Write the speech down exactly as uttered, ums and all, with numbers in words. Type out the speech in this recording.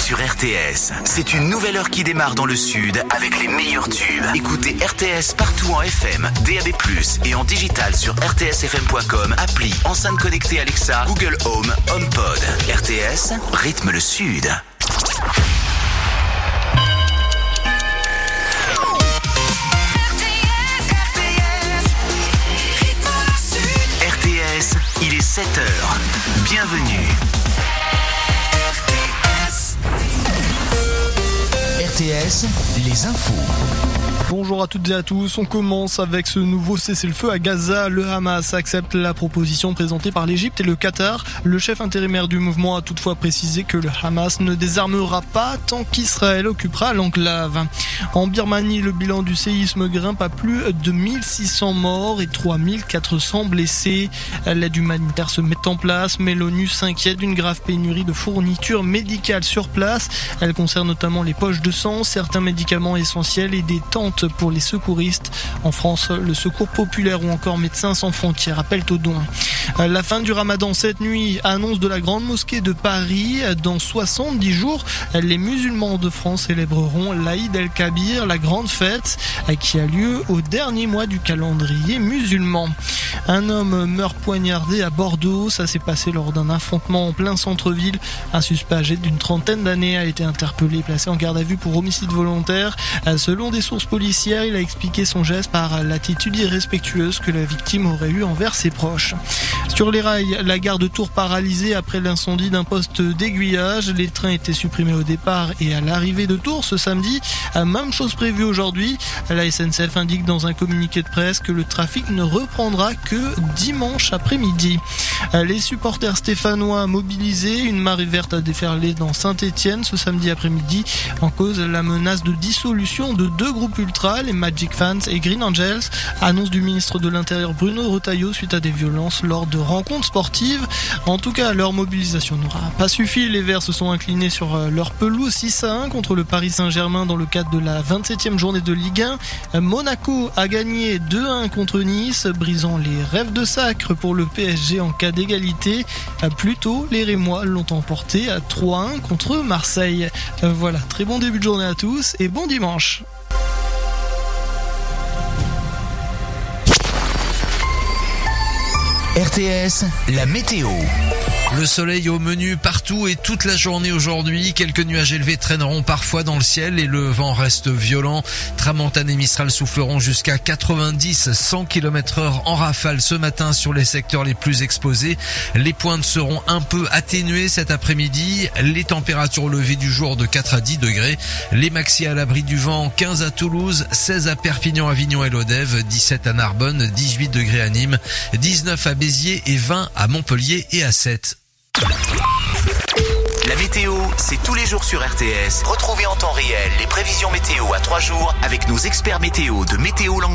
sur R T S. C'est une nouvelle heure qui démarre dans le sud avec les meilleurs tubes. Écoutez R T S partout en F M, D A B plus, et en digital sur r t s f m point com, appli, enceinte connectée Alexa, Google Home, HomePod. R T S, rythme le sud. R T S, il est sept heures. Bienvenue. R T S, les infos. Bonjour à toutes et à tous, on commence avec ce nouveau cessez-le-feu à Gaza. Le Hamas accepte la proposition présentée par l'Égypte et le Qatar. Le chef intérimaire du mouvement a toutefois précisé que le Hamas ne désarmera pas tant qu'Israël occupera l'enclave. En Birmanie, le bilan du séisme grimpe à plus de mille six cents morts et trois mille quatre cents blessés. L'aide humanitaire se met en place, mais l'ONU s'inquiète d'une grave pénurie de fournitures médicales sur place. Elle concerne notamment les poches de sang, certains médicaments essentiels et des tentes pour les secouristes. En France, le Secours populaire ou encore Médecins sans frontières appellent au don. La fin du ramadan cette nuit, annonce de la grande mosquée de Paris. Dans soixante-dix jours, les musulmans de France célébreront l'Aïd el-Kabir, la grande fête qui a lieu au dernier mois du calendrier musulman. Un homme meurt poignardé à Bordeaux. Ça s'est passé lors d'un affrontement en plein centre-ville. Un suspect âgé d'une trentaine d'années a été interpellé et placé en garde à vue pour homicide volontaire. Selon des sources policières, il a expliqué son geste par l'attitude irrespectueuse que la victime aurait eue envers ses proches. Sur les rails, la gare de Tours paralysée après l'incendie d'un poste d'aiguillage. Les trains étaient supprimés au départ et à l'arrivée de Tours ce samedi. Même chose prévue aujourd'hui. La S N C F indique dans un communiqué de presse que le trafic ne reprendra que dimanche après-midi. Les supporters stéphanois mobilisés, une marée verte a déferlé dans Saint-Étienne ce samedi après-midi en cause de la menace de dissolution de deux groupes ultras, les Magic Fans et Green Angels. Annonce du ministre de l'Intérieur Bruno Retailleau suite à des violences lors de rencontres sportives. En tout cas, leur mobilisation n'aura pas suffi. Les Verts se sont inclinés sur leur pelouse six à un contre le Paris Saint-Germain dans le cadre de la vingt-septième journée de Ligue un. Monaco a gagné deux à un contre Nice, brisant les rêves de sacre pour le P S G en cas d'égalité. Plus tôt, les Rémois l'ont emporté à trois à un contre Marseille. Voilà, très bon début de journée à tous et bon dimanche. R T S, la météo. Le soleil au menu partout et toute la journée aujourd'hui. Quelques nuages élevés traîneront parfois dans le ciel et le vent reste violent. Tramontane et Mistral souffleront jusqu'à quatre-vingt-dix à cent kilomètres heure en rafale ce matin sur les secteurs les plus exposés. Les pointes seront un peu atténuées cet après-midi. Les températures au lever du jour de quatre à dix degrés. Les maxi à l'abri du vent, quinze à Toulouse, seize à Perpignan, Avignon et Lodève, dix-sept à Narbonne, dix-huit degrés à Nîmes, dix-neuf à Béziers et vingt à Montpellier et à Sète. La météo, c'est tous les jours sur R T S. Retrouvez en temps réel les prévisions météo à trois jours avec nos experts météo de Météo Langue.